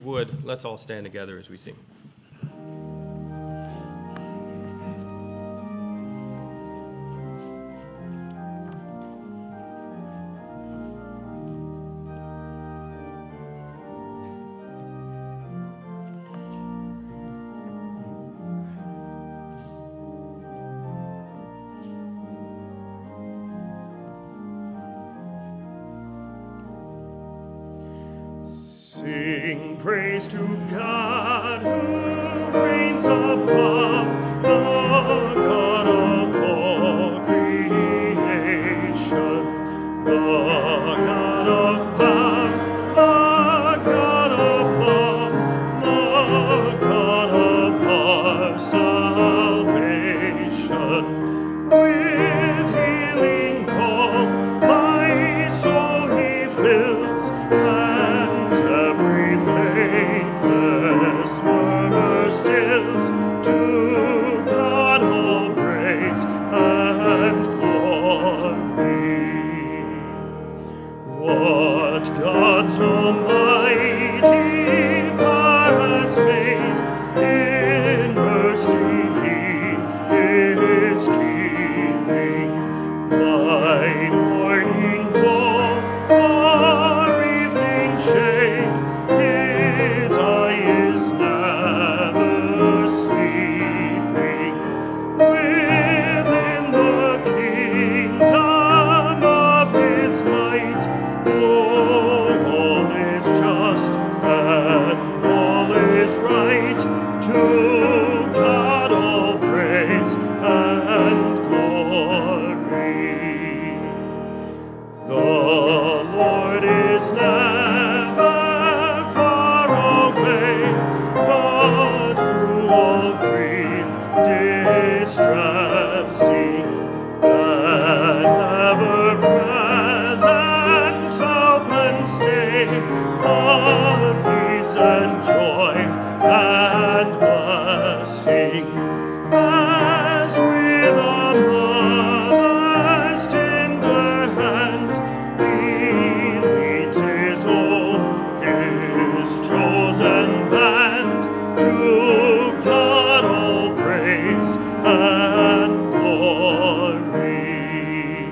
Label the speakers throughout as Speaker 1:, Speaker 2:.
Speaker 1: Would let's all stand together as we sing.
Speaker 2: Sing praise to God who reigns above, the God of all creation, the God of power, the God of love, the God of our salvation. With healing balm my soul he fills, and every faithless murmur stills. To God all praise and glory. What God's almighty power has made, in mercy he is keeping. By morning glow or evening shade, his eye is never sleeping. Within the kingdom of his might, all is just and all is right. To God all praise and glory. The Lord is never far away, but through all grief distressing, that ever-present help and stay, of peace and joy and blessing. As with a mother's tender hand, he leads his own, his chosen band. To God all praise and glory.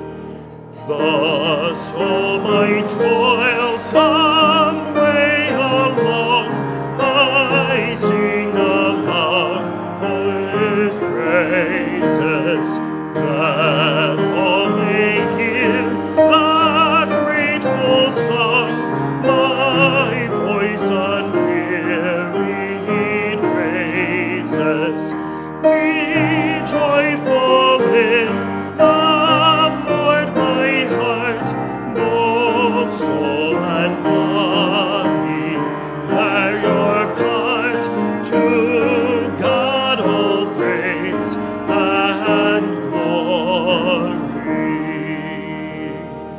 Speaker 2: Thus all my toil some way along, I sing aloud his praises, that all may hear the grateful song my voice unwearied raises. Be joyful in the Lord, my heart, both soul and body. Bear your part. To God all praise and glory.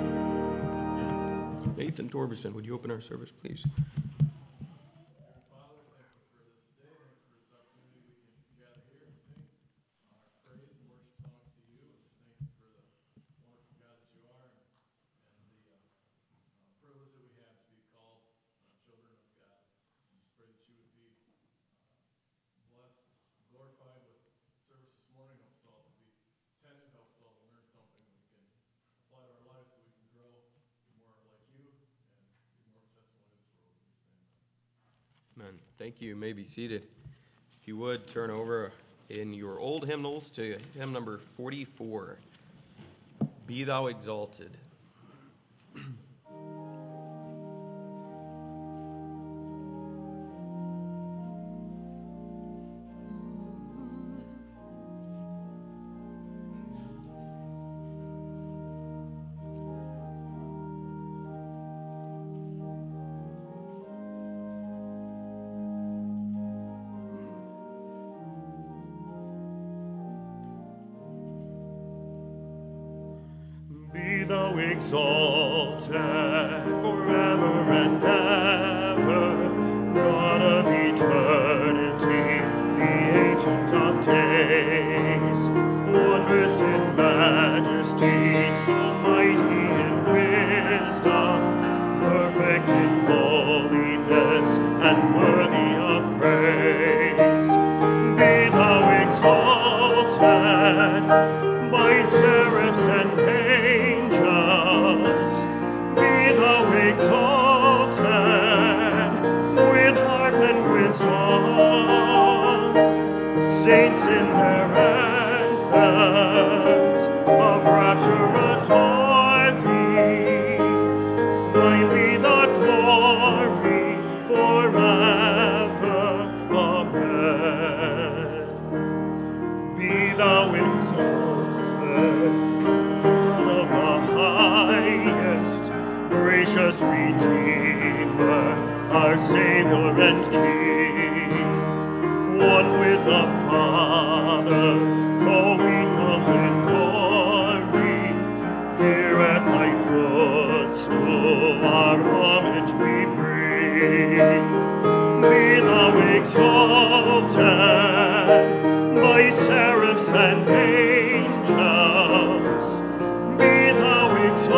Speaker 1: Nathan Torberson, would you open our service, please?
Speaker 3: Father, thank you for this day. Thank you for this opportunity we can gather here and sing our praise and worship songs to you. And just thank you for the wonderful God that you are, and the privilege that we have to be called children of God. And just pray that you would be blessed, glorified with the service this morning. Help us all to be attentive. Help us all to learn something that we can apply to our lives so we can grow, be more like you, and be more of a testimony to this world. In Jesus' name, amen.
Speaker 1: Amen. Thank you. You may be seated. If you would turn over in your old hymnals to hymn number 44. Be thou exalted.
Speaker 2: Be thou exalted forever and ever, God of eternity, the Ancient of Days, wondrous in majesty, so mighty in wisdom, perfect in holiness, and and worthy of praise. Be thou exalted by seraphs and angels. Be thou exalted with harp and with song. Saints in their anthems of rapture adore thee. Thine be the glory forever. Amen. Be thou exalted, Son of the highest, gracious Redeemer, our Savior and King. One with the Father, co-equal in glory, here at thy footstool our homage we bring. Be thou exalted by seraphs and angels. Be thou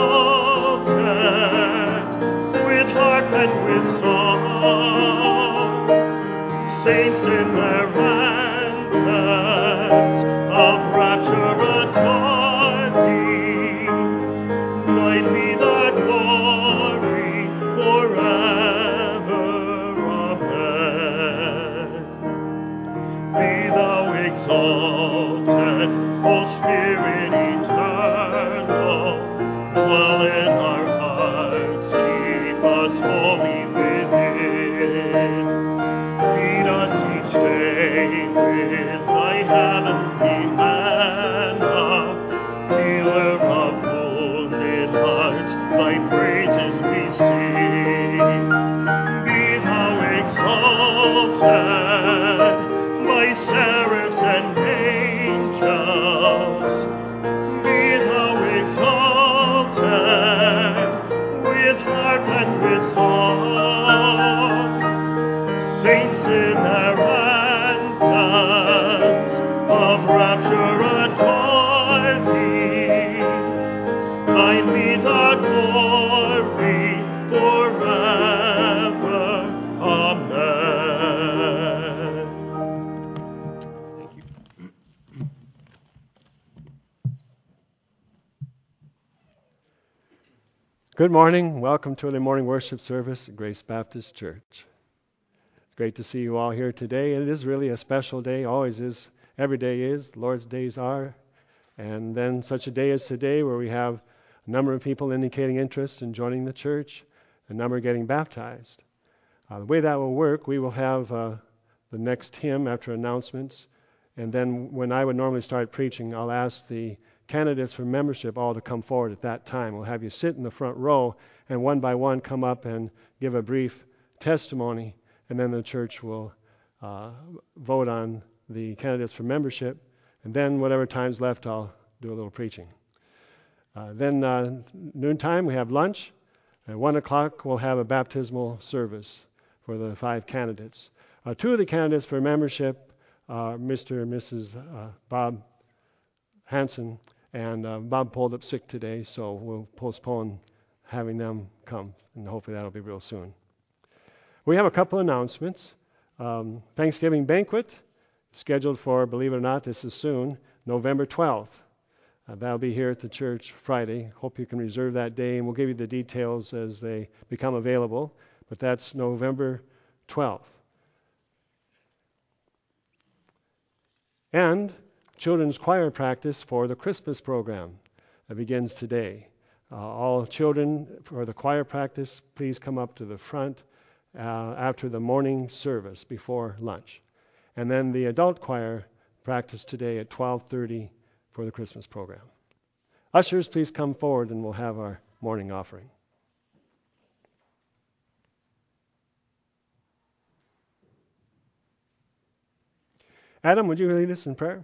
Speaker 2: exalted with harp and with song. Saints in their anthems of rapture adore thee. Thine be the glory forever. Amen. Be thou exalted, O Spirit eternal. Dwell in our hearts, keep us holy within. Feed us each day with thy heavenly manna. Healer of wounded hearts, thy praises we sing. Be thou exalted by seraphs and angels. Be thou exalted with harp and with song. Saints in their anthems of rapture adore thee. Thine be the glory forever. Amen.
Speaker 1: Thank you.
Speaker 4: Good morning. Welcome to early morning worship service at Grace Baptist Church. It's great to see you all here today. It is really a special day, always is. Every day is. Lord's days are. And then such a day as today where we have a number of people indicating interest in joining the church, a number getting baptized. The way that will work, we will have the next hymn after announcements. And then when I would normally start preaching, I'll ask the candidates for membership all to come forward at that time. We'll have you sit in the front row and one by one come up and give a brief testimony, and then the church will vote on the candidates for membership, and then whatever time's left, I'll do a little preaching. Then noontime we have lunch. At 1 o'clock we'll have a baptismal service for the 5 candidates. 2 of the candidates for membership are Mr. and Mrs. Bob Hanson, and Bob pulled up sick today, so we'll postpone having them come, and hopefully that'll be real soon. We have a couple announcements. Thanksgiving banquet scheduled for, believe it or not, this is soon, November 12th. That'll be here at the church Friday. Hope you can reserve that day, and we'll give you the details as they become available. But that's November 12th. And children's choir practice for the Christmas program that begins today. All children for the choir practice, please come up to the front after the morning service before lunch. And then the adult choir practice today at 12:30 for the Christmas program. Ushers, please come forward and we'll have our morning offering. Adam, would you lead us in prayer?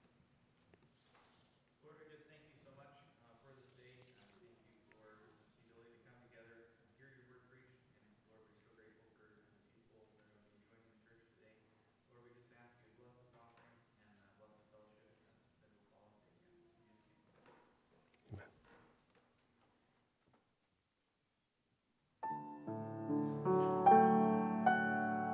Speaker 3: Lord, I just thank you so much for this day. Thank you for the ability to come together and hear your word preached. And Lord, we're so grateful for the people that will be joining the church today. Lord, we just ask you to bless this offering and bless the fellowship that will follow. We ask this in Jesus' name.
Speaker 4: Amen.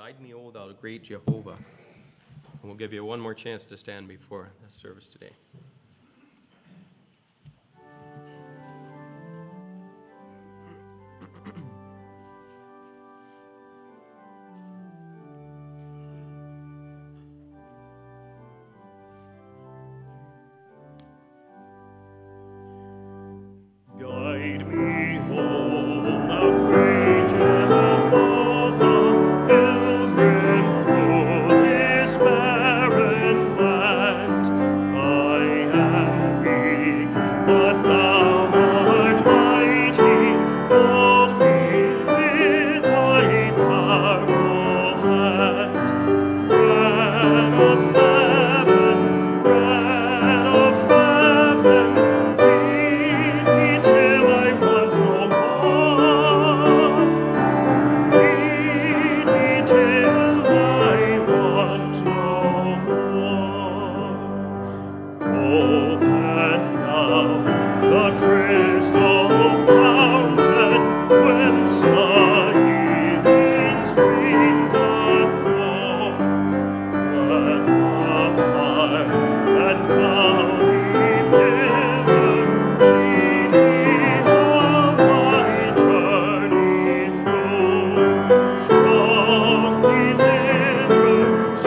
Speaker 1: Guide Me, O Thou Great Jehovah. And we'll give you one more chance to stand before the service today.
Speaker 2: Guide me home, thou great Jehovah, pilgrim through this barren land. I am weak, but thou art mighty. Hold me with thy powerful hand. Bread of heaven, feed me till I want no more. Feed me till I want no more. Open now the crystal fountain, whence the healing stream doth flow. Let the fire and cloudy pillar lead me all my journey through. Strong deliverer,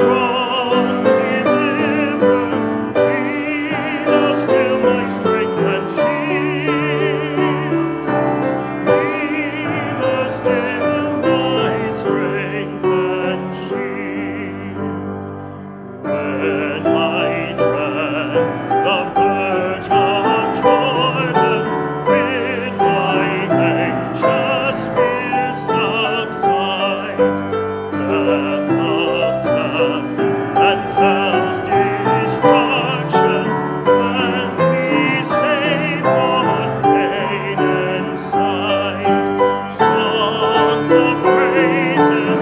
Speaker 2: lead us till my strength and shield. Lead us till my strength and shield. When I tread the verge of Jordan, bid my anxious fears subside. Death of death and hell's destruction, let me safe on Canaan's side. Songs of praises,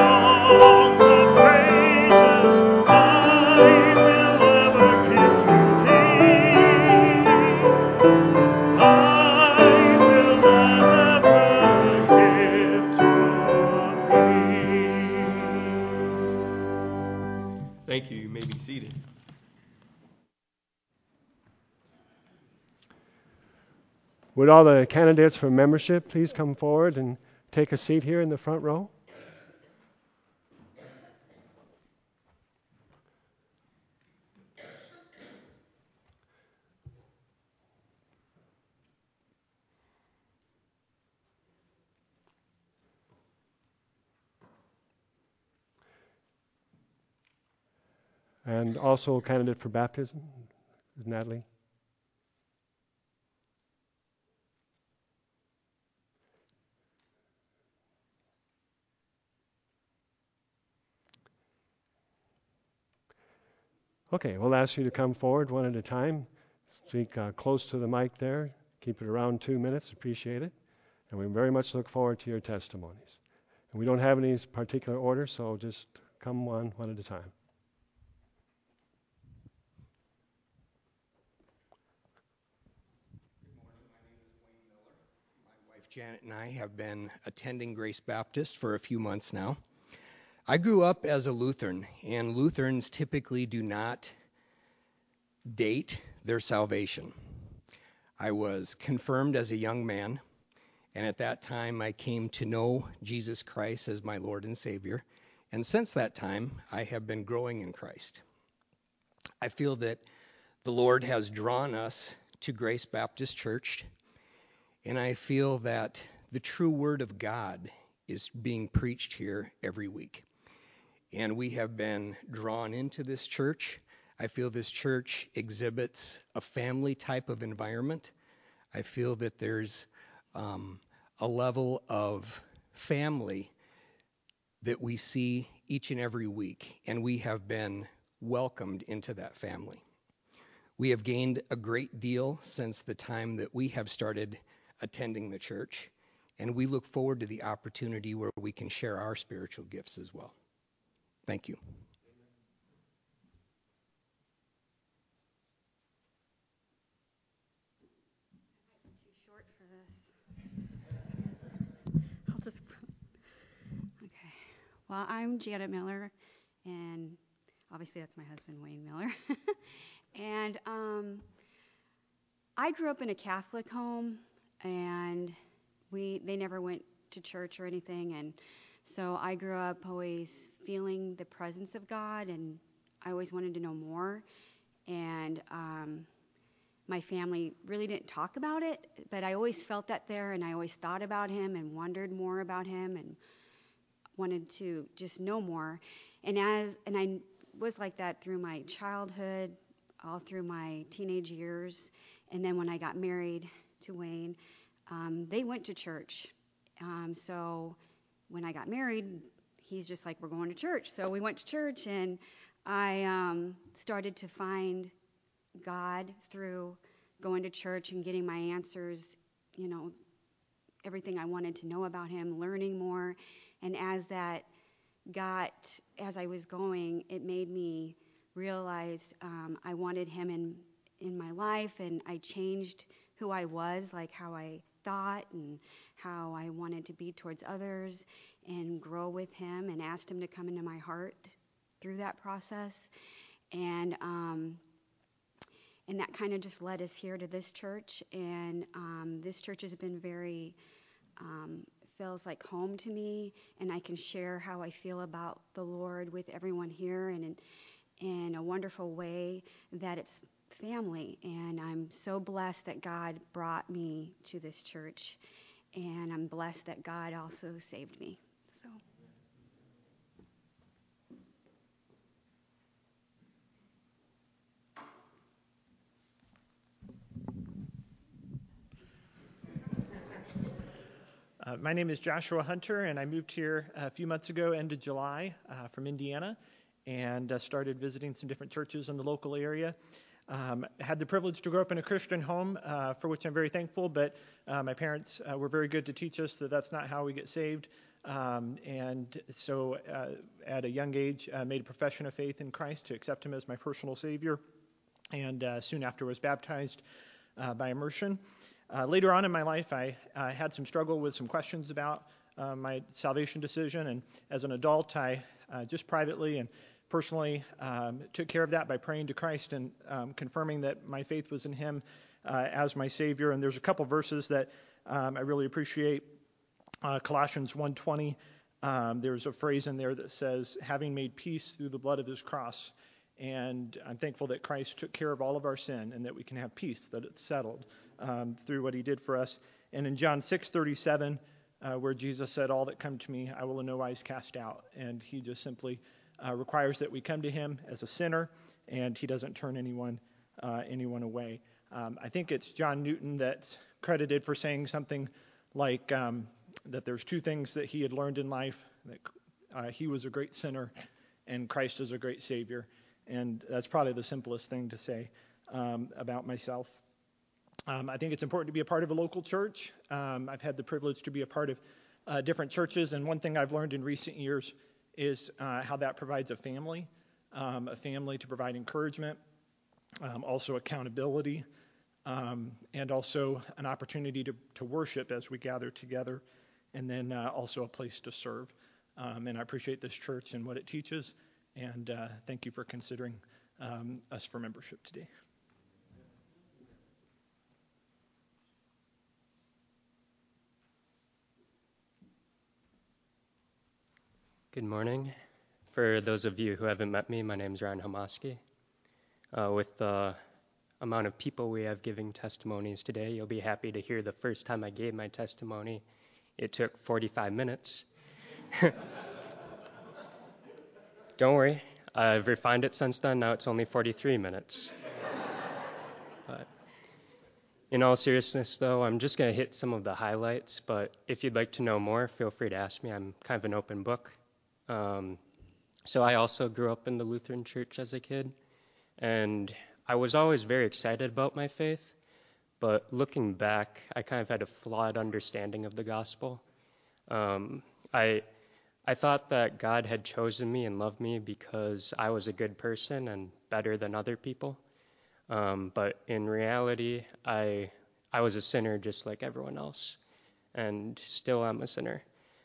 Speaker 2: I will ever give to thee. I will ever give to thee.
Speaker 1: Thank you. You may be seated.
Speaker 4: Would all the candidates for membership please come forward and take a seat here in the front row? And also a candidate for baptism is Natalie. Okay, we'll ask you to come forward one at a time. Speak close to the mic there. Keep it around 2 minutes. Appreciate it. And we very much look forward to your testimonies. And we don't have any particular order, so just come one at a time.
Speaker 5: Good morning. My name is Wayne Miller. My wife Janet and I have been attending Grace Baptist for a few months now. I grew up as a Lutheran, and Lutherans typically do not date their salvation. I was confirmed as a young man, and at that time I came to know Jesus Christ as my Lord and Savior. And since that time, I have been growing in Christ. I feel that the Lord has drawn us to Grace Baptist Church, and I feel that the true Word of God is being preached here every week. And we have been drawn into this church. I feel this church exhibits a family type of environment. I feel that there's a level of family that we see each and every week, and we have been welcomed into that family. We have gained a great deal since the time that we have started attending the church, and we look forward to the opportunity where we can share our spiritual gifts as well. Thank you.
Speaker 6: Too short for this. Okay. Well, I'm Janet Miller, and obviously that's my husband, Wayne Miller. And I grew up in a Catholic home, and they never went to church or anything, and so I grew up always feeling the presence of God, and I always wanted to know more. And my family really didn't talk about it, but I always felt that there, and I always thought about him and wondered more about him and wanted to just know more. And I was like that through my childhood, all through my teenage years, and then when I got married to Wayne, they went to church. So when I got married, he's just like, we're going to church. So we went to church, and I started to find God through going to church and getting my answers, everything I wanted to know about him, learning more. And as I was going, it made me realize I wanted him in my life, and I changed who I was, like how I thought and how I wanted to be towards others, and grow with him, and asked him to come into my heart through that process. And that kind of just led us here to this church. And this church has been very, feels like home to me, and I can share how I feel about the Lord with everyone here, and in a wonderful way that it's family. And I'm so blessed that God brought me to this church, and I'm blessed that God also saved me. So.
Speaker 7: My name is Joshua Hunter, and I moved here a few months ago, end of July, from Indiana, and started visiting some different churches in the local area. Had the privilege to grow up in a Christian home, for which I'm very thankful, but my parents were very good to teach us that that's not how we get saved. And so at a young age, made a profession of faith in Christ to accept him as my personal Savior, and soon after was baptized by immersion. Later on in my life, I had some struggle with some questions about my salvation decision, and as an adult, I just privately and personally took care of that by praying to Christ and confirming that my faith was in him as my Savior. And there's a couple verses that I really appreciate. Colossians 1:20, there's a phrase in there that says, having made peace through the blood of his cross. And I'm thankful that Christ took care of all of our sin and that we can have peace, that it's settled through what he did for us. And in John 6:37, where Jesus said, all that come to me, I will in no wise cast out. And he just simply requires that we come to him as a sinner, and he doesn't turn anyone away. I think it's John Newton that's credited for saying something like that there's two things that he had learned in life, that he was a great sinner and Christ is a great Savior. And that's probably the simplest thing to say about myself. I think it's important to be a part of a local church. I've had the privilege to be a part of different churches, and one thing I've learned in recent years is how that provides a family to provide encouragement, also accountability, and also an opportunity to worship as we gather together, and then also a place to serve. And I appreciate this church and what it teaches, and thank you for considering us for membership today.
Speaker 8: Good morning. For those of you who haven't met me, my name is Ryan Homoski. With the amount of people we have giving testimonies today, you'll be happy to hear the first time I gave my testimony, it took 45 minutes. Don't worry, I've refined it since then. Now it's only 43 minutes. But in all seriousness, though, I'm just going to hit some of the highlights. But if you'd like to know more, feel free to ask me. I'm kind of an open book. So I also grew up in the Lutheran Church as a kid, and I was always very excited about my faith, but looking back, I kind of had a flawed understanding of the gospel. I thought that God had chosen me and loved me because I was a good person and better than other people, but in reality, I was a sinner just like everyone else, and still am a sinner.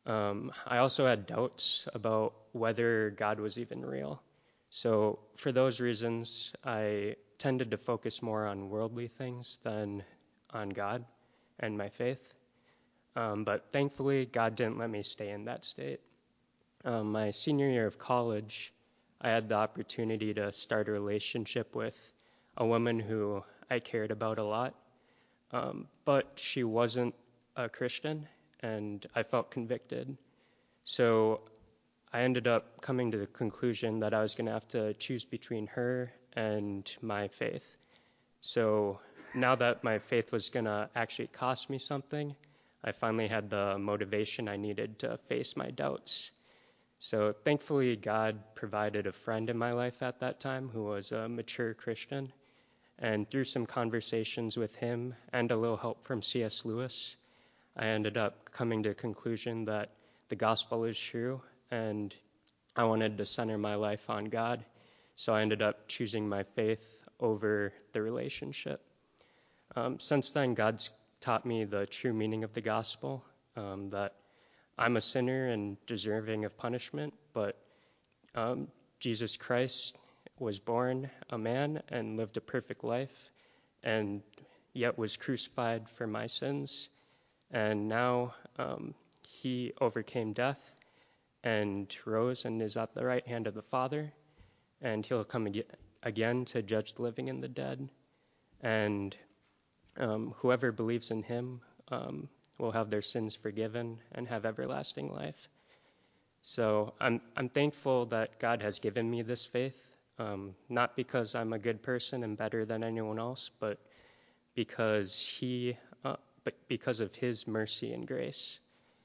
Speaker 8: I also had doubts about whether God was even real. So for those reasons, I tended to focus more on worldly things than on God and my faith. But thankfully, God didn't let me stay in that state. My senior year of college, I had the opportunity to start a relationship with a woman who I cared about a lot, but she wasn't a Christian, and I felt convicted. So I ended up coming to the conclusion that I was going to have to choose between her and my faith. So now that my faith was going to actually cost me something, I finally had the motivation I needed to face my doubts. So thankfully, God provided a friend in my life at that time who was a mature Christian. And through some conversations with him and a little help from C.S. Lewis, I ended up coming to a conclusion that the gospel is true and I wanted to center my life on God. So I ended up choosing my faith over the relationship. Since then, God's taught me the true meaning of the gospel, that I'm a sinner and deserving of punishment, but Jesus Christ was born a man and lived a perfect life, and yet was crucified for my sins. And now he overcame death and rose and is at the right hand of the Father, and he'll come again to judge the living and the dead. And whoever believes in him will have their sins forgiven and have everlasting life. So I'm thankful that God has given me this faith, not because I'm a good person and better than anyone else, but because because of His mercy and grace.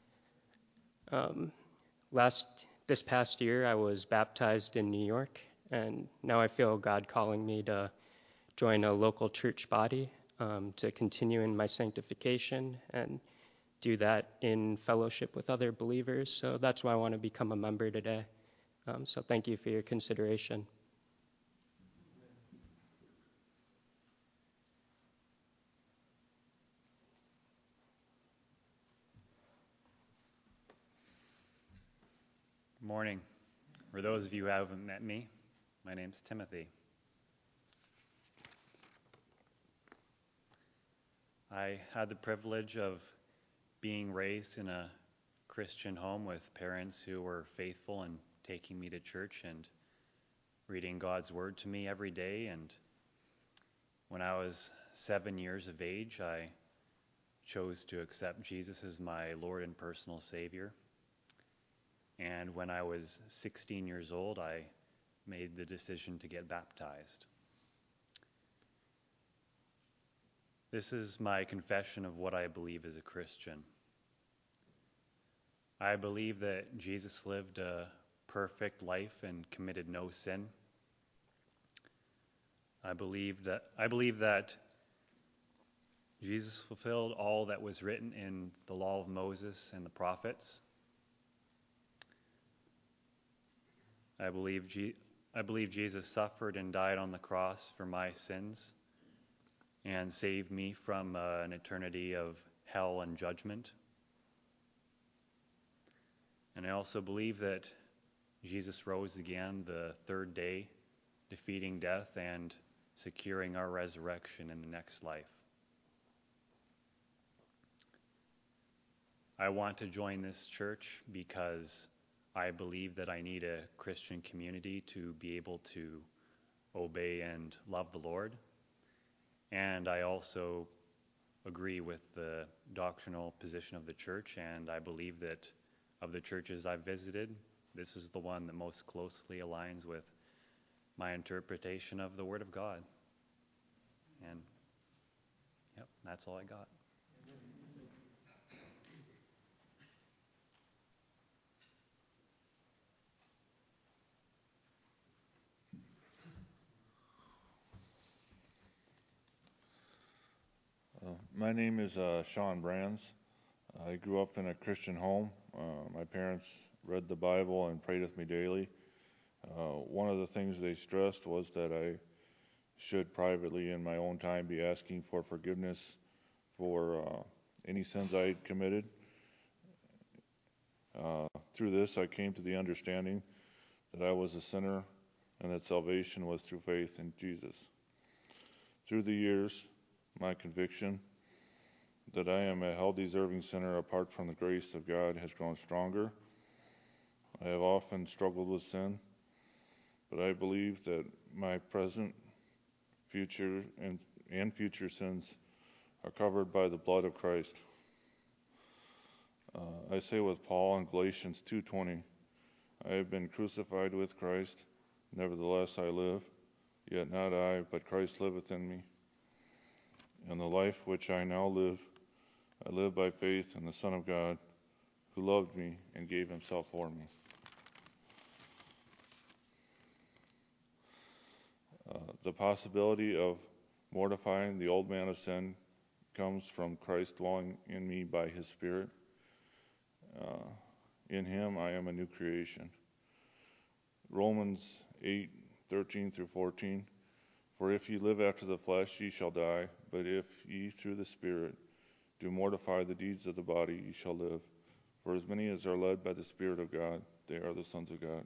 Speaker 8: This past year, I was baptized in New York, and now I feel God calling me to join a local church body to continue in my sanctification and do that in fellowship with other believers. So that's why I want to become a member today. So thank you for your consideration.
Speaker 9: Morning. For those of you who haven't met me, my name's Timothy. I had the privilege of being raised in a Christian home with parents who were faithful in taking me to church and reading God's Word to me every day. And when I was 7 years of age, I chose to accept Jesus as my Lord and personal Savior. And when I was 16 years old, I made the decision to get baptized. This is my confession of what I believe as a Christian. I believe that Jesus lived a perfect life and committed no sin. I believe that Jesus fulfilled all that was written in the law of Moses and the prophets. I believe Jesus suffered and died on the cross for my sins and saved me from an eternity of hell and judgment. And I also believe that Jesus rose again the third day, defeating death and securing our resurrection in the next life. I want to join this church because I believe that I need a Christian community to be able to obey and love the Lord. And I also agree with the doctrinal position of the church, and I believe that of the churches I've visited, this is the one that most closely aligns with my interpretation of the Word of God. And yep, that's all I got.
Speaker 10: My name is Sean Brands. I grew up in a Christian home. My parents read the Bible and prayed with me daily. One of the things they stressed was that I should privately in my own time be asking for forgiveness for any sins I had committed. Through this, I came to the understanding that I was a sinner and that salvation was through faith in Jesus. Through the years, my conviction that I am a hell-deserving sinner apart from the grace of God has grown stronger. I have often struggled with sin, but I believe that my present, future, and future sins are covered by the blood of Christ. I say with Paul in Galatians 2:20, I have been crucified with Christ, nevertheless I live, yet not I, but Christ liveth in me. And the life which I now live, I live by faith in the Son of God, who loved me and gave himself for me. The possibility of mortifying the old man of sin comes from Christ dwelling in me by his Spirit. In him I am a new creation. Romans 8:13 through 14. For if ye live after the flesh, ye shall die, but if ye through the Spirit do mortify the deeds of the body, ye shall live. For as many as are led by the Spirit of God, they are the sons of God.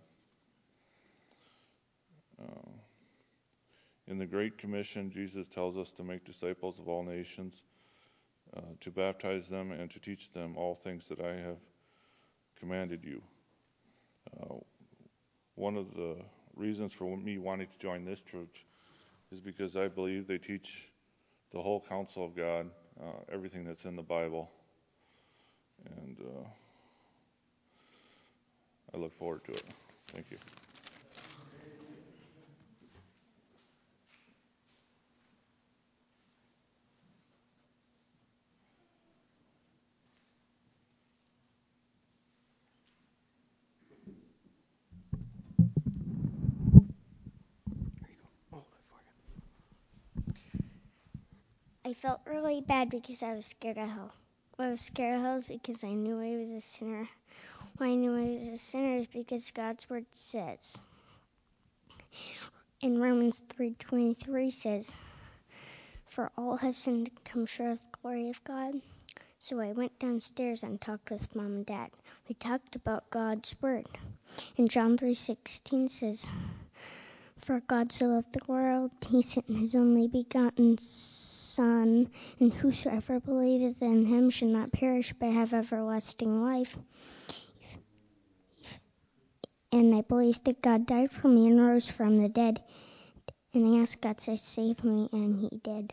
Speaker 10: In the Great Commission, Jesus tells us to make disciples of all nations, to baptize them and to teach them all things that I have commanded you. One of the reasons for me wanting to join this church is because I believe they teach the whole counsel of God, everything that's in the Bible. And I look forward to it. Thank you.
Speaker 11: I felt really bad because I was scared of hell. I was scared of hell because I knew I was a sinner. Why I knew I was a sinner is because God's word says. In Romans 3:23 says, for all have sinned and come short of the glory of God. So I went downstairs and talked with Mom and Dad. We talked about God's word. And John 3:16 says, for God so loved the world, he sent his only begotten Son, and whosoever believeth in him should not perish but have everlasting life. And I believe that God died for me and rose from the dead. And I asked God to save me, and he did.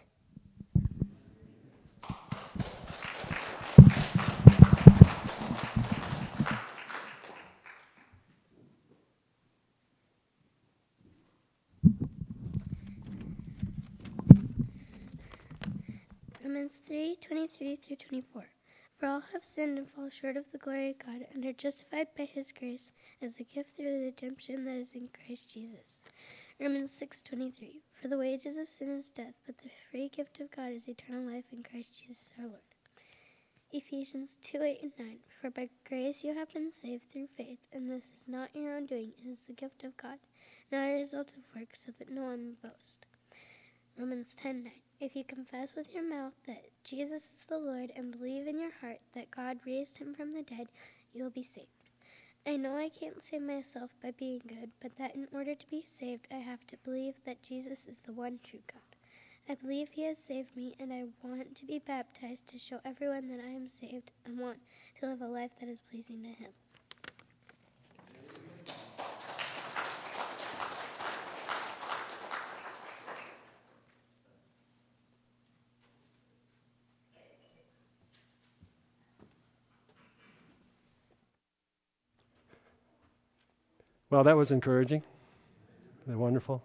Speaker 12: Romans 3:23 through 24. For all have sinned and fall short of the glory of God, and are justified by his grace as a gift through the redemption that is in Christ Jesus. Romans 6:23. For the wages of sin is death, but the free gift of God is eternal life in Christ Jesus our Lord. Ephesians 2:8 and 9. For by grace you have been saved through faith, and this is not your own doing, it is the gift of God, not a result of works, so that no one may boast. Romans 10:9. If you confess with your mouth that Jesus is the Lord and believe in your heart that God raised him from the dead, you will be saved. I know I can't save myself by being good, but that in order to be saved, I have to believe that Jesus is the one true God. I believe he has saved me, and I want to be baptized to show everyone that I am saved and want to live a life that is pleasing to him.
Speaker 4: Well, that was encouraging. They're wonderful.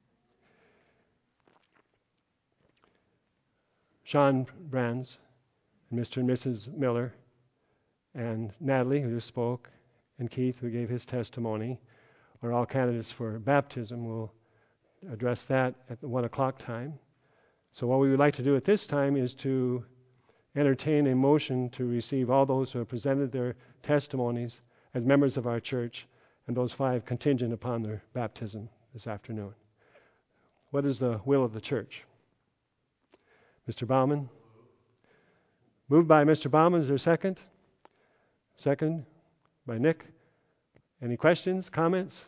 Speaker 4: Sean Brands, and Mr. and Mrs. Miller, and Natalie, who just spoke, and Keith, who gave his testimony, are all candidates for baptism. We'll address that at the 1 o'clock time. So what we would like to do at this time is to entertain a motion to receive all those who have presented their testimonies as members of our church, and those 5 contingent upon their baptism this afternoon. What is the will of the church? Mr. Bauman? Moved by Mr. Bauman. Is there a second? Second by Nick. Any questions, comments?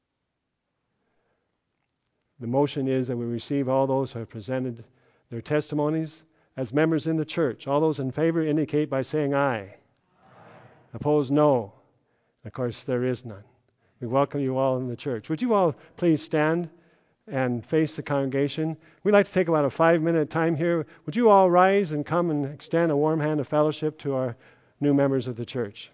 Speaker 4: The motion is that we receive all those who have presented their testimonies as members in the church. All those in favor indicate by saying aye. Aye. Opposed, no. Of course, there is none. We welcome you all in the church. Would you all please stand and face the congregation? We'd like to take about a 5-minute time here. Would you all rise and come and extend a warm hand of fellowship to our new members of the church?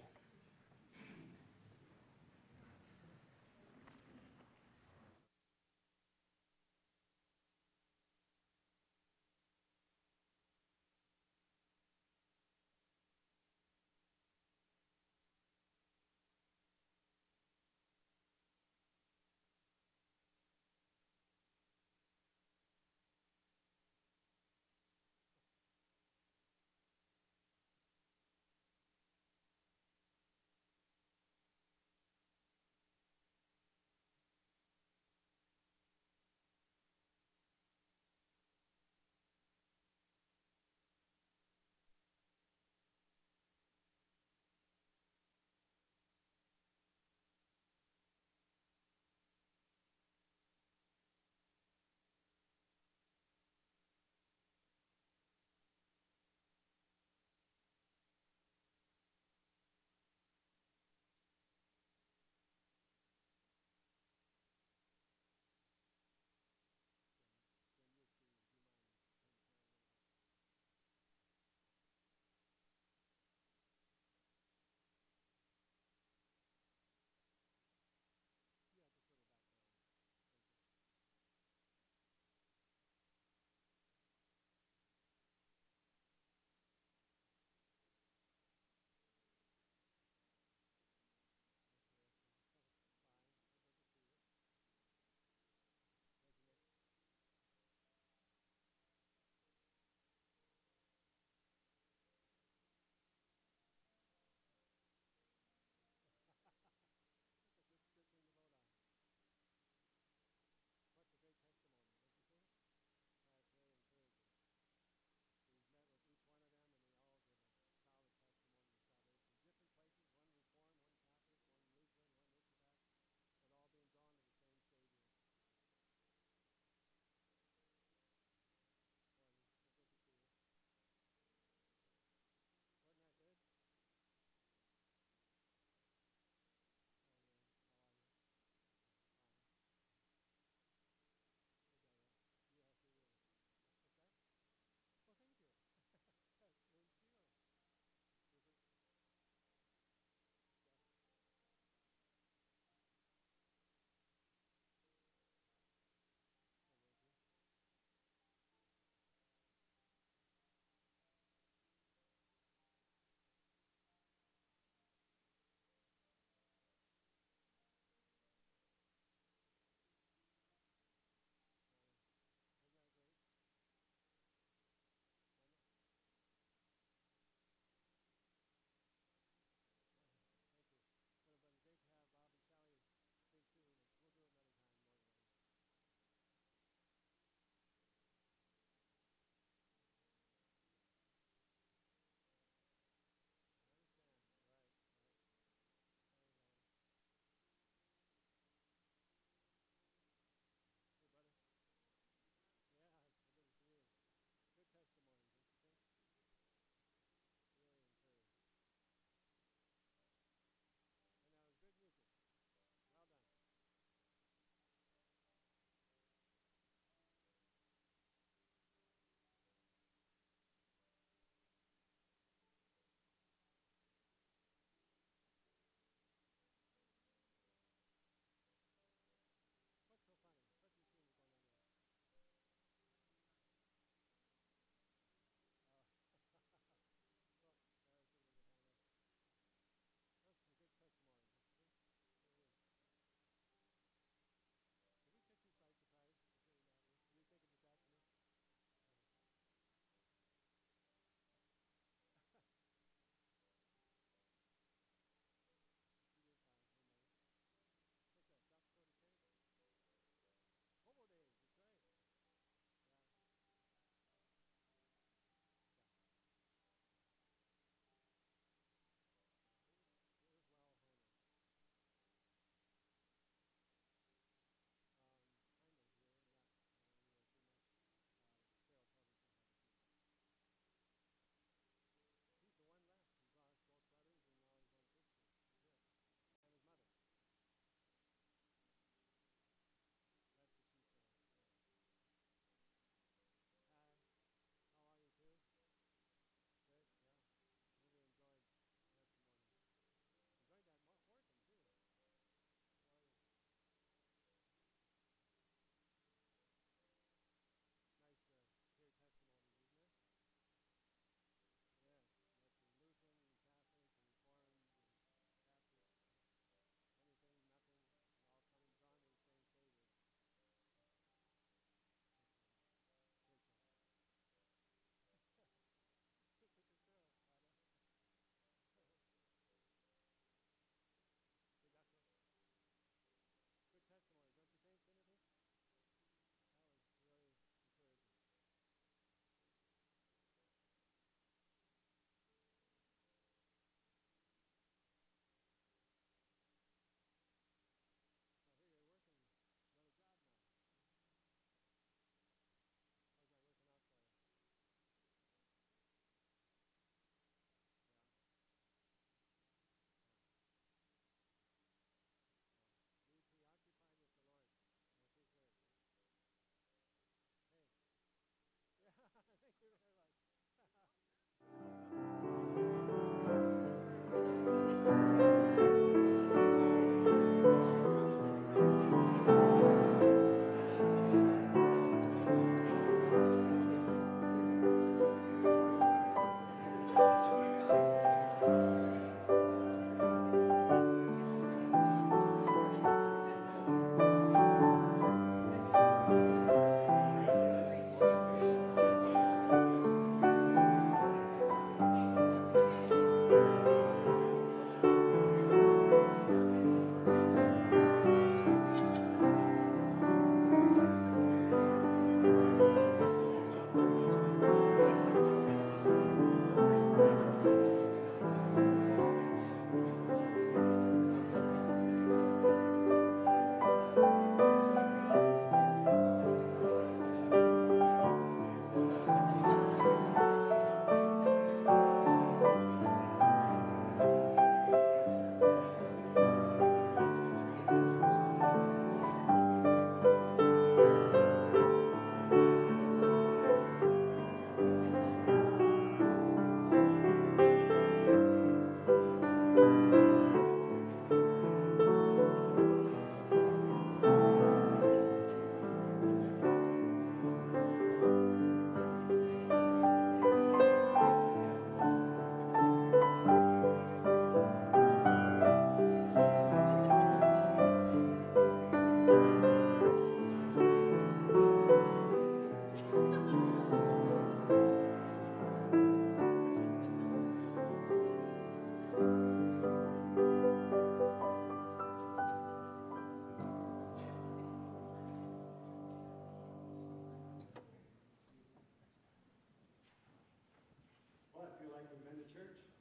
Speaker 4: been to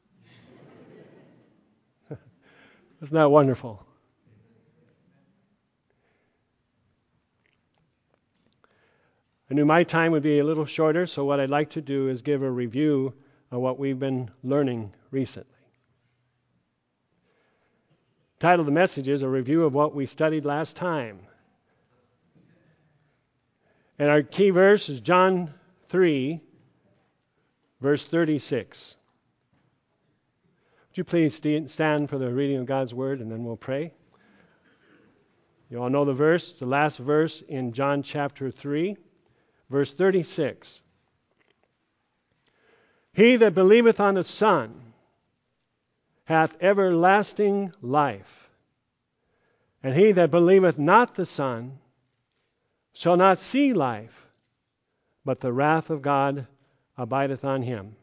Speaker 4: church? Isn't that wonderful? I knew my time would be a little shorter, so what I'd like to do is give a review of what we've been learning recently. The title of the message is A Review of What We Studied Last Time. And our key verse is John 3, verse 36. Would you please stand for the reading of God's Word, and then we'll pray. You all know the verse, the last verse in John chapter 3. Verse 36, He that believeth on the Son hath everlasting life, and he that believeth not the Son shall not see life, but the wrath of God abideth on him.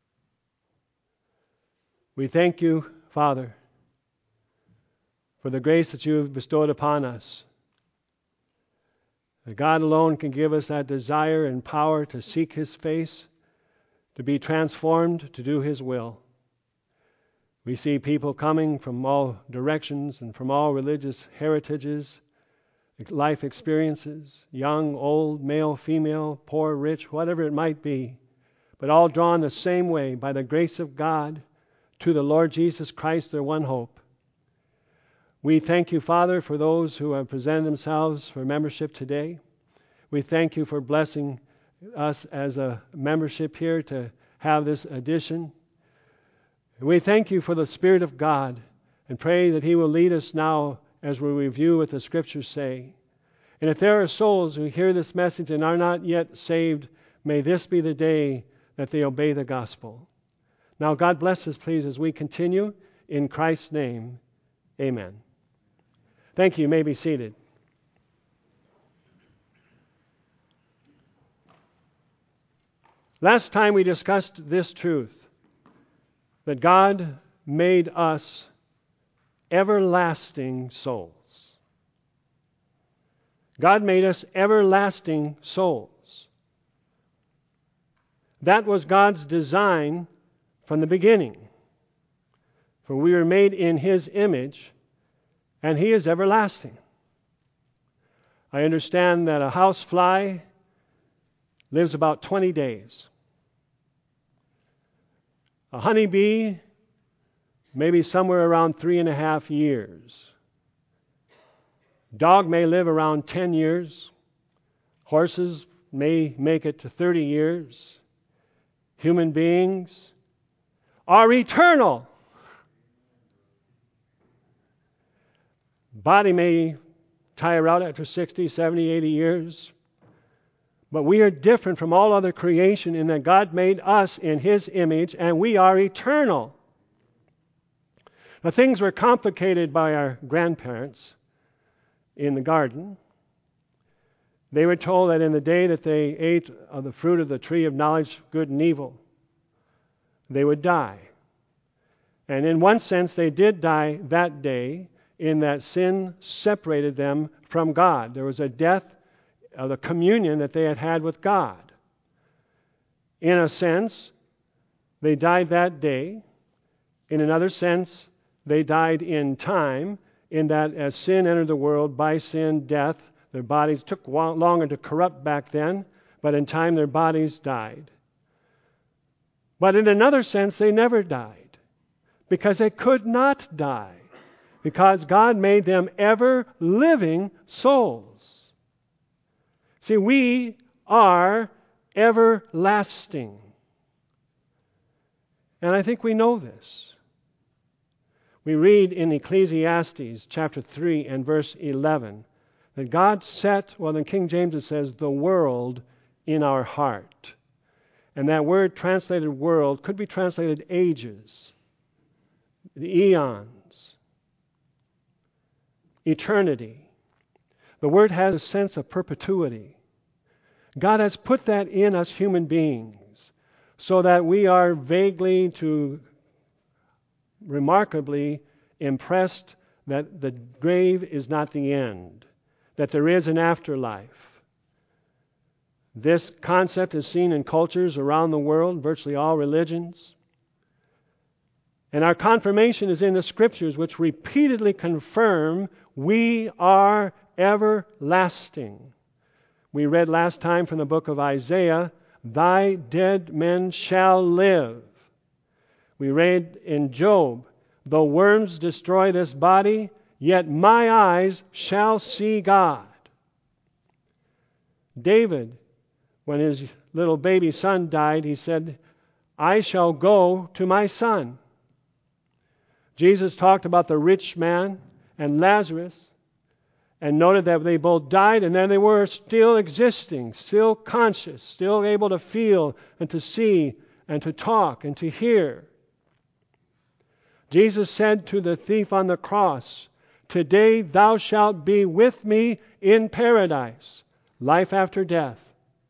Speaker 4: We thank you, Father, for the grace that you have bestowed upon us. That God alone can give us that desire and power to seek His face, to be transformed, to do His will. We see people coming from all directions and from all religious heritages, life experiences, young, old, male, female, poor, rich, whatever it might be, but all drawn the same way by the grace of God to the Lord Jesus Christ, their one hope. We thank you, Father, for those who have presented themselves for membership today. We thank you for blessing us as a membership here to have this addition. We thank you for the Spirit of God and pray that He will lead us now as we review what the Scriptures say. And if there are souls who hear this message and are not yet saved, may this be the day that they obey the gospel. Now, God bless us, please, as we continue. In Christ's name, amen. Thank you. You may be seated. Last time we discussed this truth, that God made us everlasting souls. God made us everlasting souls. That was God's design from the beginning. For we were made in His image, and He is everlasting. I understand that a housefly lives about 20 days. A honeybee, maybe somewhere around 3.5 years. Dog may live around 10 years. Horses may make it to 30 years. Human beings are eternal. Body may tire out after 60, 70, 80 years. But we are different from all other creation in that God made us in His image, and we are eternal. Now, things were complicated by our grandparents in the garden. They were told that in the day that they ate of the fruit of the tree of knowledge, good and evil, they would die. And in one sense, they did die that day, in that sin separated them from God. There was a death of the communion that they had had with God. In a sense, they died that day. In another sense, they died in time, in that as sin entered the world, by sin, death, their bodies took longer to corrupt back then, but in time their bodies died. But in another sense, they never died, because they could not die, because God made them ever-living souls. See, we are everlasting. And I think we know this. We read in Ecclesiastes chapter 3 and verse 11 that God set, well in King James it says, the world in our heart. And that word translated world could be translated ages, the eons, eternity. The word has a sense of perpetuity. God has put that in us human beings so that we are vaguely to remarkably impressed that the grave is not the end, that there is an afterlife. This concept is seen in cultures around the world, virtually all religions. And our confirmation is in the Scriptures, which repeatedly confirm we are everlasting. We read last time from the book of Isaiah, "Thy dead men shall live." We read in Job, "Though worms destroy this body, yet my eyes shall see God." David, when his little baby son died, he said, "I shall go to my son." Jesus talked about the rich man and Lazarus and noted that they both died and then they were still existing, still conscious, still able to feel and to see and to talk and to hear. Jesus said to the thief on the cross, "Today thou shalt be with me in paradise," life after death.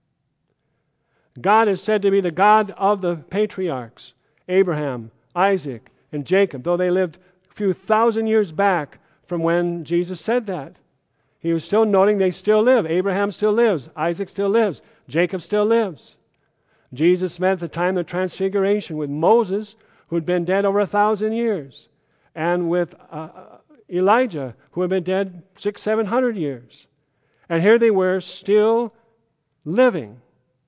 Speaker 4: God is said to be the God of the patriarchs, Abraham, Isaac, and Jacob, though they lived a few thousand years back from when Jesus said that. He was still noting they still live. Abraham still lives. Isaac still lives. Jacob still lives. Jesus met at the time of the Transfiguration with Moses, who had been dead over 1,000 years, and with Elijah, who had been dead 600-700 years. And here they were still living.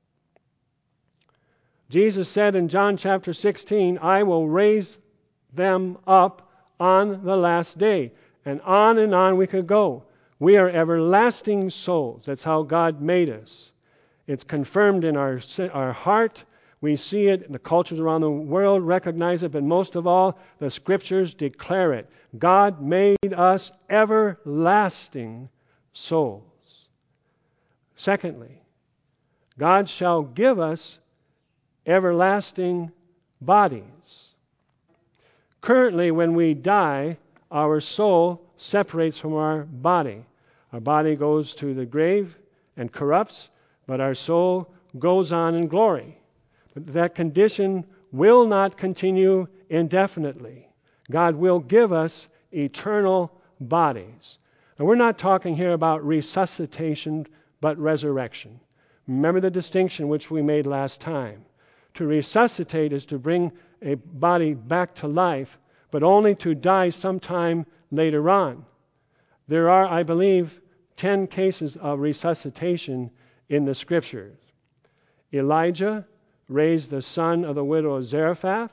Speaker 4: Jesus said in John chapter 16, "I will raise them up on the last day." And on we could go. We are everlasting souls. That's how God made us. It's confirmed in our heart. We see it. The cultures around the world recognize it. But most of all, the Scriptures declare it. God made us everlasting souls. Secondly, God shall give us everlasting bodies. Currently, when we die, our soul separates from our body. Our body goes to the grave and corrupts, but our soul goes on in glory. But that condition will not continue indefinitely. God will give us eternal bodies. And we're not talking here about resuscitation, but resurrection. Remember the distinction which we made last time. To resuscitate is to bring a body back to life, but only to die sometime later on. There are, I believe, 10 cases of resuscitation in the Scriptures. Elijah raised the son of the widow of Zarephath.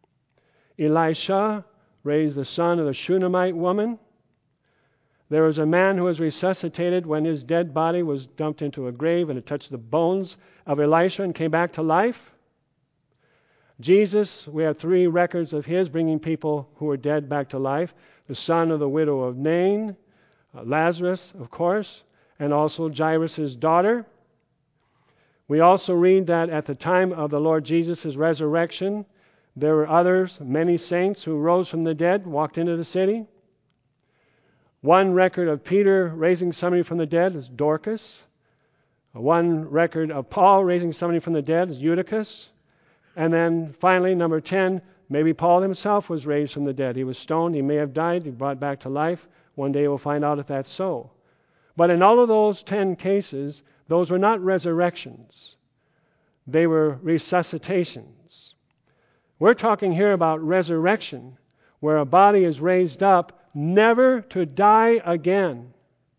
Speaker 4: Elisha raised the son of the Shunammite woman. There was a man who was resuscitated when his dead body was dumped into a grave and it touched the bones of Elisha and came back to life. Jesus, we have 3 records of his bringing people who were dead back to life. The son of the widow of Nain, Lazarus, of course, and also Jairus' daughter. We also read that at the time of the Lord Jesus' resurrection, there were others, many saints, who rose from the dead, walked into the city. One record of Peter raising somebody from the dead is Dorcas. One record of Paul raising somebody from the dead is Eutychus. And then finally, number 10, maybe Paul himself was raised from the dead. He was stoned. He may have died. He brought back to life. One day we'll find out if that's so. But in all of those 10 cases, those were not resurrections. They were resuscitations. We're talking here about resurrection, where a body is raised up never to die again.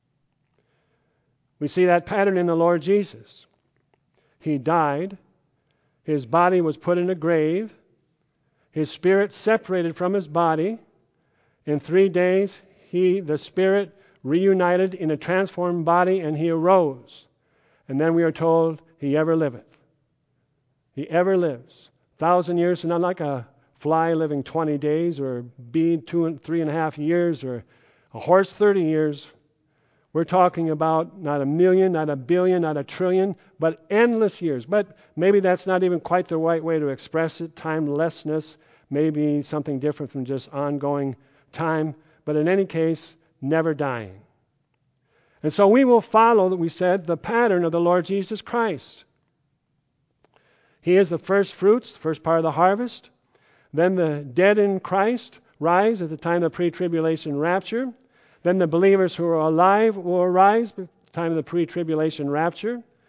Speaker 4: We see that pattern in the Lord Jesus. He died. His body was put in a grave. His spirit separated from his body. In 3 days, the spirit reunited in a transformed body, and he arose. And then we are told, he ever liveth. He ever lives. 1,000 years is not like a fly living 20 days, or a bee 3.5 years, or a horse 30 years. We're talking about not 1 million, not 1 billion, not 1 trillion, but endless years. But maybe that's not even quite the right way to express it. Timelessness may be something different from just ongoing time. But in any case, never dying. And so we will follow, we said, the pattern of the Lord Jesus Christ. He is the first fruits, the first part of the harvest. Then the dead in Christ rise at the time of the pre-tribulation rapture. Then the believers who are alive will arise at the time of the pre-tribulation rapture.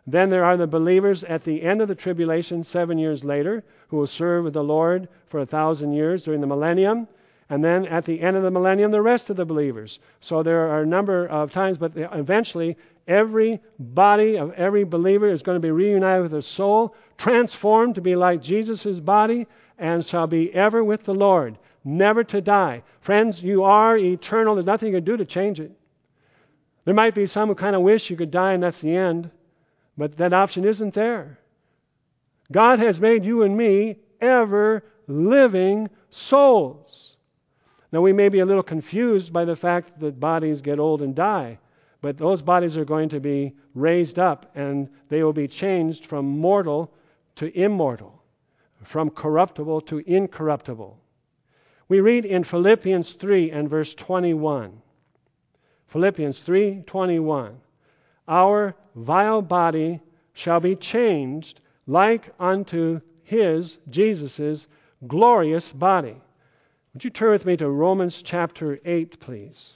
Speaker 4: Then there are the believers at the end of the tribulation 7 years later who will serve with the Lord for 1,000 years during the millennium. And then at the end of the millennium, the rest of the believers. So there are a number of times, but eventually every body of every believer is going to be reunited with their soul, transformed to be like Jesus' body, and shall be ever with the Lord, never to die. Friends, you are eternal. There's nothing you can do to change it. There might be some who kind of wish you could die and that's the end, but that option isn't there. God has made you and me ever living souls. Now we may be a little confused by the fact that bodies get old and die, but those bodies are going to be raised up and they will be changed from mortal to immortal, from corruptible to incorruptible. We read in Philippians 3 and verse 21. Philippians 3:21. Our vile body shall be changed like unto his, Jesus' glorious body. Would you turn with me to Romans chapter 8, please?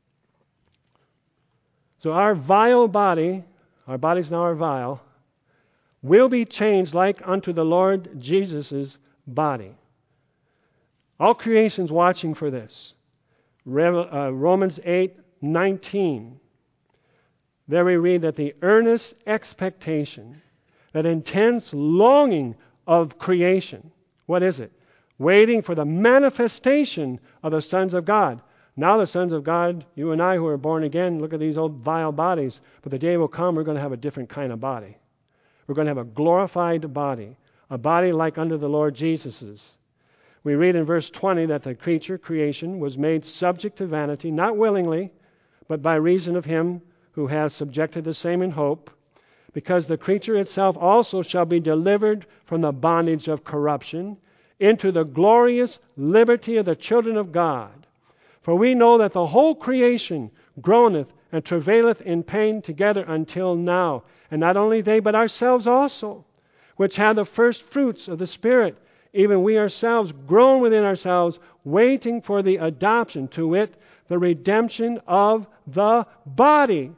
Speaker 4: So our vile body, our bodies now are vile, will be changed like unto the Lord Jesus' body. All creation's watching for this. Romans 8:19. There we read that the earnest expectation, that intense longing of creation, what is it? Waiting for the manifestation of the sons of God. Now the sons of God, you and I who are born again, look at these old vile bodies, but the day will come we're going to have a different kind of body. We're going to have a glorified body, a body like unto the Lord Jesus's. We read in verse 20 that the creation, was made subject to vanity, not willingly, but by reason of him who has subjected the same in hope, because the creature itself also shall be delivered from the bondage of corruption into the glorious liberty of the children of God. For we know that the whole creation groaneth and travaileth in pain together until now. And not only they, but ourselves also, which have the first fruits of the Spirit, even we ourselves groan within ourselves, waiting for the adoption, to wit, the redemption of the body.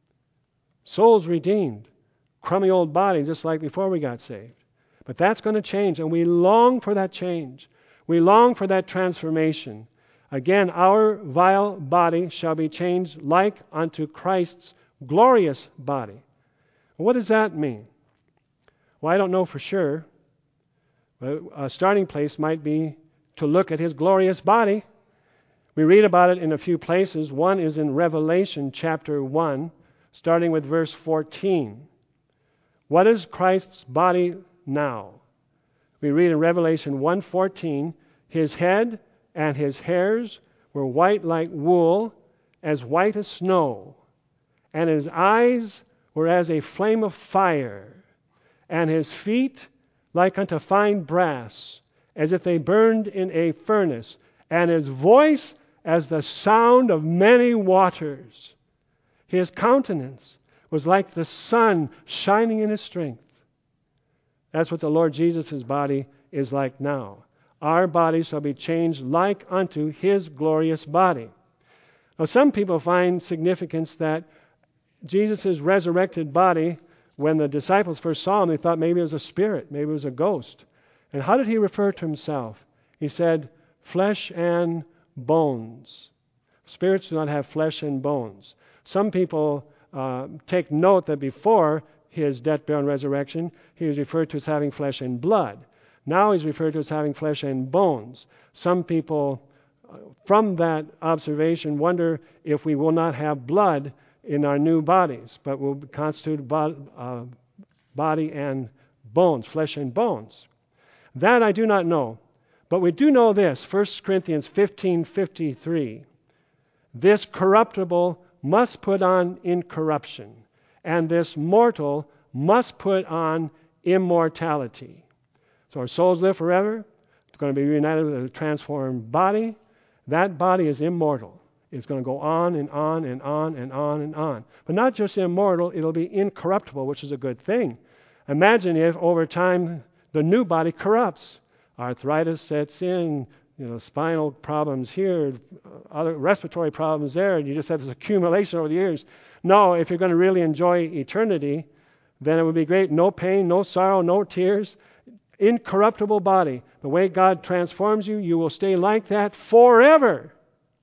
Speaker 4: Souls redeemed. Crummy old body, just like before we got saved. But that's going to change, and we long for that change. We long for that transformation. Again, our vile body shall be changed like unto Christ's glorious body. What does that mean? Well, I don't know for sure. But a starting place might be to look at his glorious body. We read about it in a few places. One is in Revelation chapter 1, starting with verse 14. What is Christ's body now? We read in Revelation 1:14, his head and his hairs were white like wool, as white as snow, and his eyes were as a flame of fire, and his feet like unto fine brass, as if they burned in a furnace, and his voice as the sound of many waters. His countenance was like the sun shining in his strength. That's what the Lord Jesus' body is like now. Our bodies shall be changed like unto his glorious body. Now, some people find significance that Jesus' resurrected body, when the disciples first saw him, they thought maybe it was a spirit, maybe it was a ghost. And how did he refer to himself? He said, flesh and bones. Spirits do not have flesh and bones. Some people take note that before his death, burial, and resurrection, he was referred to as having flesh and blood. Now he's referred to as having flesh and bones. Some people, from that observation, wonder if we will not have blood in our new bodies, but will constitute body and bones, flesh and bones. That I do not know. But we do know this, 1 Corinthians 15:53. This corruptible must put on incorruption, and this mortal must put on immortality. So our souls live forever. It's going to be reunited with a transformed body. That body is immortal. It's going to go on and on and on and on and on. But not just immortal, it'll be incorruptible, which is a good thing. Imagine if over time the new body corrupts. Arthritis sets in, spinal problems here, other respiratory problems there, and you just have this accumulation over the years. No, if you're going to really enjoy eternity, then it would be great. No pain, no sorrow, no tears. Incorruptible body. The way God transforms you, you will stay like that forever.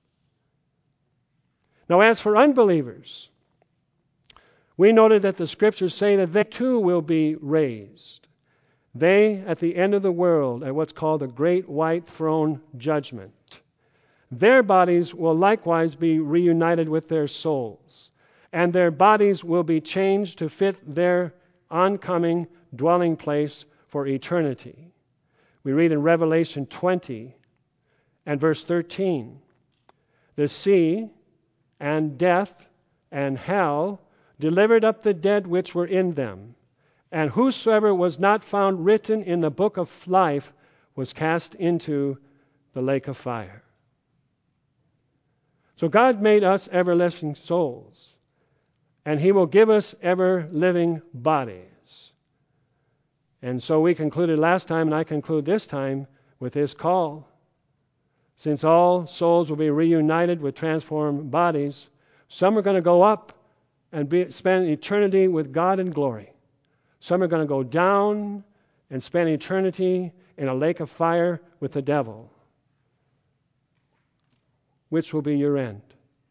Speaker 4: Now, as for unbelievers, we noted that the scriptures say that they too will be raised. They, at the end of the world, at what's called the Great White Throne Judgment, their bodies will likewise be reunited with their souls, and their bodies will be changed to fit their oncoming dwelling place for eternity. We read in Revelation 20 and verse 13, the sea and death and hell delivered up the dead which were in them, and whosoever was not found written in the book of life was cast into the lake of fire. So God made us everlasting souls, and He will give us ever-living bodies. And so we concluded last time, and I conclude this time with this call. Since all souls will be reunited with transformed bodies, some are going to go up and spend eternity with God in glory. Some are going to go down and spend eternity in a lake of fire with the devil. Which will be your end?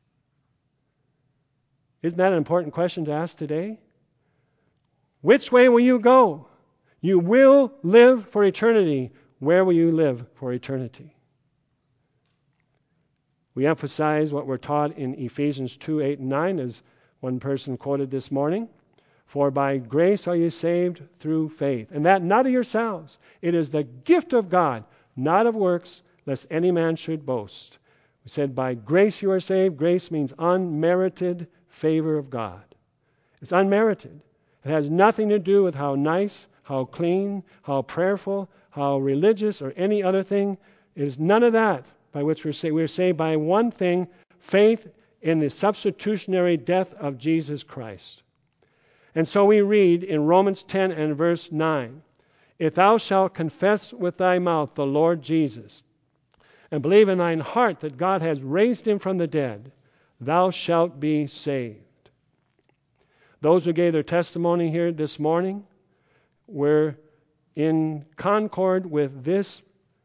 Speaker 4: Isn't that an important question to ask today? Which way will you go? You will live for eternity. Where will you live for eternity? We emphasize what we're taught in Ephesians 2, 8, and 9, as one person quoted this morning. For by grace are you saved through faith, and that not of yourselves. It is the gift of God, not of works, lest any man should boast. We said by grace you are saved. Grace means unmerited favor of God. It's unmerited. It has nothing to do with how nice, how clean, how prayerful, how religious, or any other thing. It is none of that by which we're saved. We're saved by one thing, faith in the substitutionary death of Jesus Christ. And so we read in Romans 10 and verse 9, if thou shalt confess with thy mouth the Lord Jesus, and believe in thine heart that God has raised him from the dead, thou shalt be saved. Those who gave their testimony here this morning were in concord with this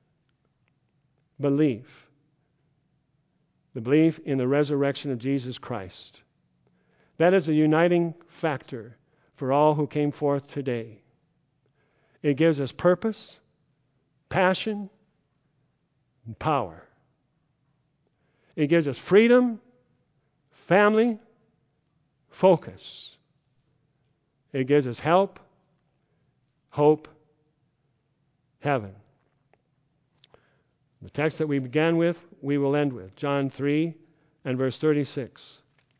Speaker 4: belief, the belief in the resurrection of Jesus Christ. That is a uniting factor for all who came forth today. It gives us purpose, passion, and power. It gives us freedom, family, focus. It gives us help, hope, heaven. The text that we began with, we will end with. John 3 and verse 36.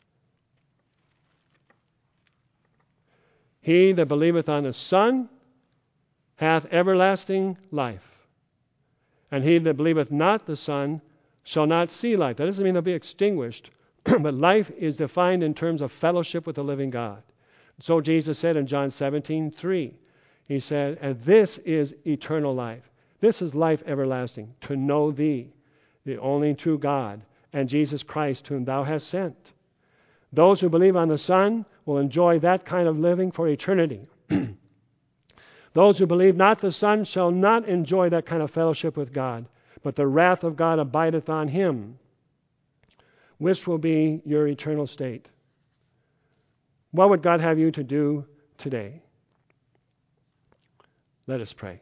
Speaker 4: He that believeth on the Son hath everlasting life. And he that believeth not the Son shall not see life. That doesn't mean they'll be extinguished, but life is defined in terms of fellowship with the living God. So Jesus said in John 17:3, he said, and this is eternal life. This is life everlasting, to know thee, the only true God, and Jesus Christ whom thou hast sent. Those who believe on the Son will enjoy that kind of living for eternity. Those who believe not the Son shall not enjoy that kind of fellowship with God, but the wrath of God abideth on him. Which will be your eternal state? What would God have you to do today? Let us pray.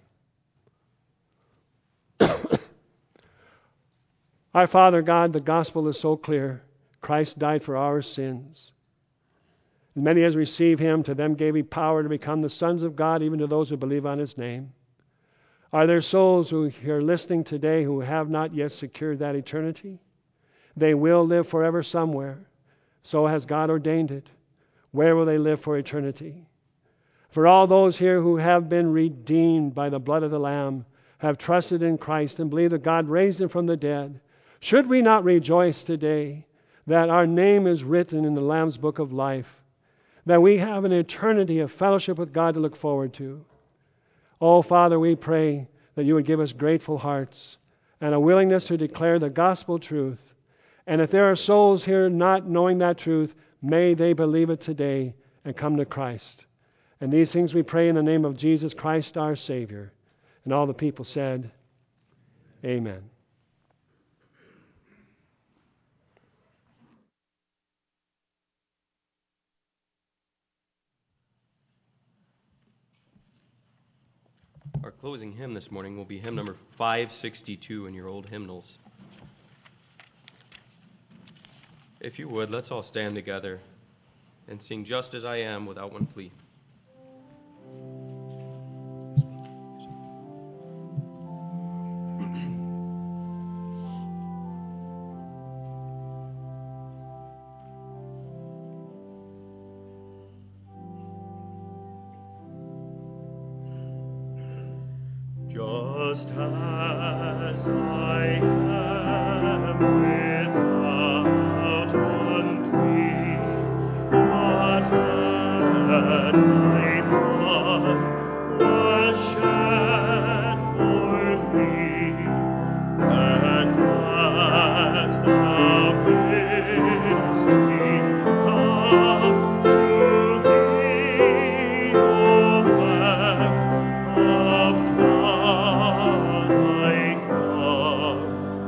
Speaker 4: Our Father God, the gospel is so clear. Christ died for our sins. And many as receive him, to them gave he power to become the sons of God, even to those who believe on his name. Are there souls who are listening today who have not yet secured that eternity? They will live forever somewhere. So has God ordained it. Where will they live for eternity? For all those here who have been redeemed by the blood of the Lamb, have trusted in Christ and believe that God raised him from the dead, should we not rejoice today that our name is written in the Lamb's book of life, that we have an eternity of fellowship with God to look forward to? Oh, Father, we pray that you would give us grateful hearts and a willingness to declare the gospel truth. And if there are souls here not knowing that truth, may they believe it today and come to Christ. And these things we pray in the name of Jesus Christ our Savior. And all the people said, Amen.
Speaker 1: Our closing hymn this morning will be hymn number 562 in your old hymnals. If you would, let's all stand together and sing Just As I Am without one plea.
Speaker 2: Just as I am without one plea, but that thy blood was shed for me, and that thou bidst me come to thee, O Lamb of God, I come.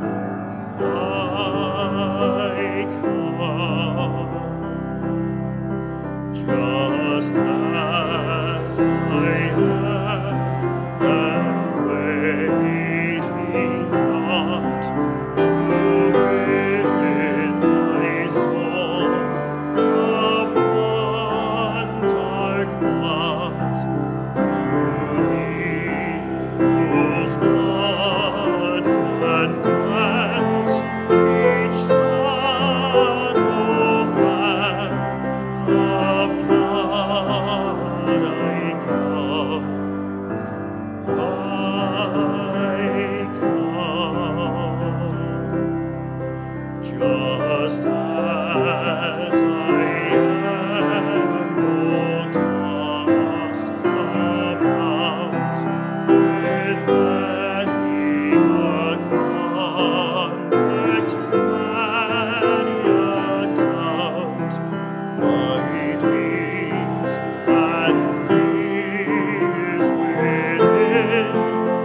Speaker 2: Just as I am, and waiting not to rid my soul of one dark blot, through thee, whose blood can cleanse each spot, O Lamb of God, I come. Just as I am, O tossed about with many a conflict, many a doubt, fightings and fears within,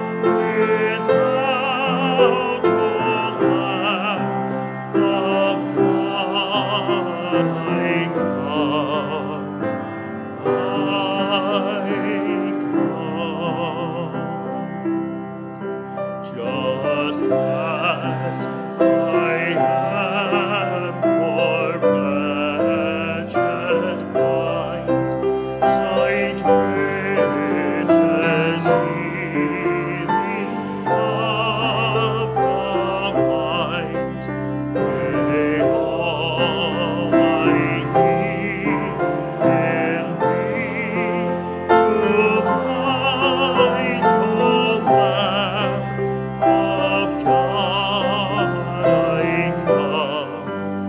Speaker 2: without, O Lamb of God, I come. Just as I am, poor wretched mind, sight riches healing of the mind, weigh all I need in thee to find, O Lamb of God, I come.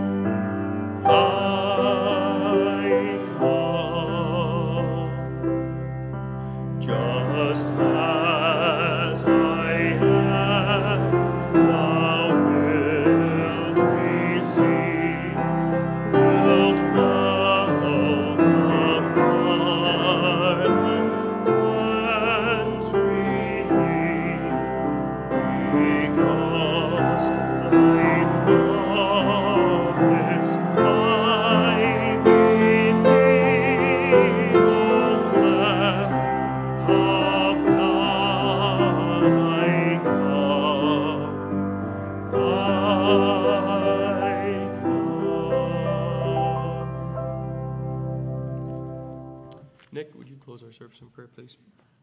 Speaker 2: Just as I am, thou wilt receive, wilt welcome pardon, cleanse, relieve, because thy promise I believe, O Lamb of God, I come.
Speaker 1: Nick, would you close our service in prayer, please?